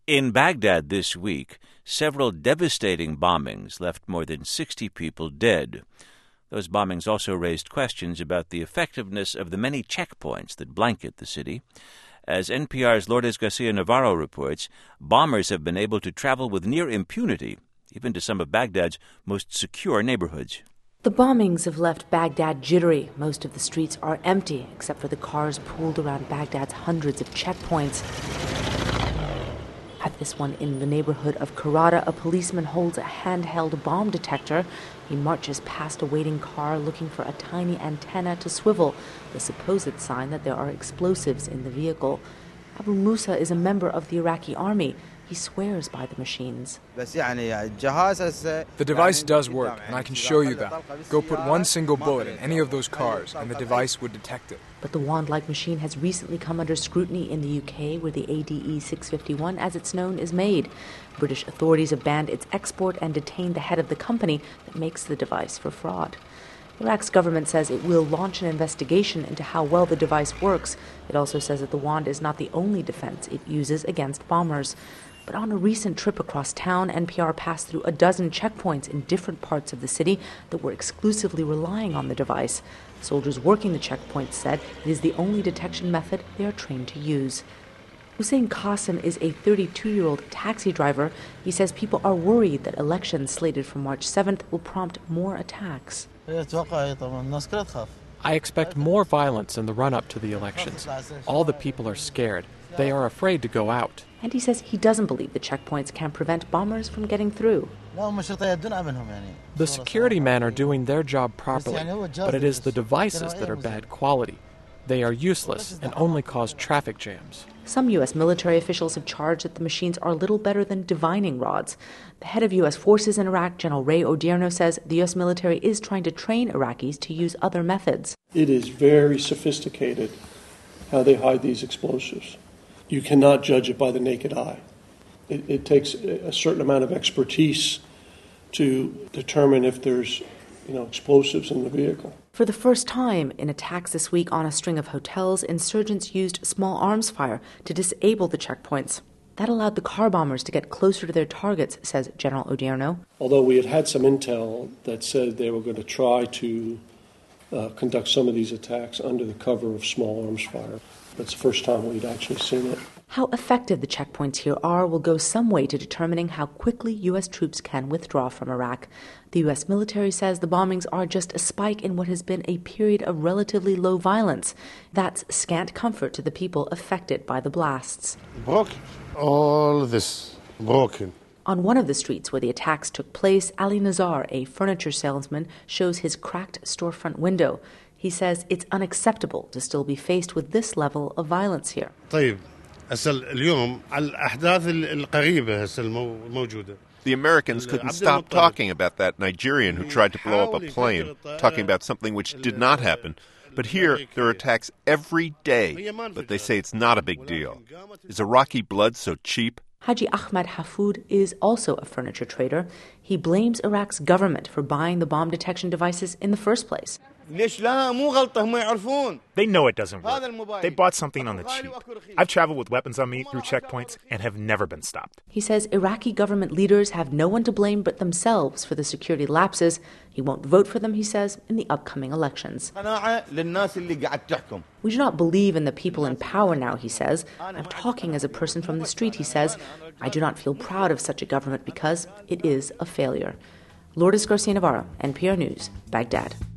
In Baghdad this week, several devastating bombings left more than 60 people dead. Those bombings also raised questions about the effectiveness of the many checkpoints that blanket the city. As NPR's Lourdes Garcia Navarro reports, bombers have been able to travel with near impunity, even to some of Baghdad's most secure neighborhoods. The bombings have left Baghdad jittery. Most of the streets are empty, except for the cars pooled around Baghdad's hundreds of checkpoints. At this one in the neighborhood of Karada, a policeman holds a handheld bomb detector. He marches past a waiting car looking for a tiny antenna to swivel, the supposed sign that there are explosives in the vehicle. Abu Musa is a member of the Iraqi army. He swears by the machines. The device does work, and I can show you that. Go put one single bullet in any of those cars, and the device would detect it. But the wand-like machine has recently come under scrutiny in the UK, where the ADE 651, as it's known, is made. British authorities have banned its export and detained the head of the company that makes the device for fraud. Iraq's government says it will launch an investigation into how well the device works. It also says that the wand is not the only defense it uses against bombers. But on a recent trip across town, NPR passed through a dozen checkpoints in different parts of the city that were exclusively relying on the device. Soldiers working the checkpoints said it is the only detection method they are trained to use. Hussein Qasim is a 32-year-old taxi driver. He says people are worried that elections slated for March 7th will prompt more attacks. I expect more violence in the run-up to the elections. All the people are scared. They are afraid to go out. And he says he doesn't believe the checkpoints can prevent bombers from getting through. The security men are doing their job properly, but it is the devices that are bad quality. They are useless and only cause traffic jams. Some U.S. military officials have charged that the machines are little better than divining rods. The head of U.S. forces in Iraq, General Ray Odierno, says the U.S. military is trying to train Iraqis to use other methods. It is very sophisticated how they hide these explosives. You cannot judge it by the naked eye. It takes a certain amount of expertise to determine if there's, explosives in the vehicle. For the first time in attacks this week on a string of hotels, insurgents used small arms fire to disable the checkpoints. That allowed the car bombers to get closer to their targets, says General Odierno. Although we had some intel that said they were going to try to conduct some of these attacks under the cover of small arms fire. That's the first time we'd actually seen it. How effective the checkpoints here are will go some way to determining how quickly U.S. troops can withdraw from Iraq. The U.S. military says the bombings are just a spike in what has been a period of relatively low violence. That's scant comfort to the people affected by the blasts. Broken. All this broken. On one of the streets where the attacks took place, Ali Nazar, a furniture salesman, shows his cracked storefront window. He says it's unacceptable to still be faced with this level of violence here. The Americans couldn't stop talking about that Nigerian who tried to blow up a plane, talking about something which did not happen. But here, there are attacks every day, but they say it's not a big deal. Is Iraqi blood so cheap? Haji Ahmad Hafoud is also a furniture trader. He blames Iraq's government for buying the bomb detection devices in the first place. They know it doesn't work. They bought something on the cheap. I've traveled with weapons on me through checkpoints and have never been stopped. He says Iraqi government leaders have no one to blame but themselves for the security lapses. He won't vote for them, he says, in the upcoming elections. We do not believe in the people in power now, he says. I'm talking as a person from the street, he says. I do not feel proud of such a government because it is a failure. Lourdes Garcia Navarro, NPR News, Baghdad.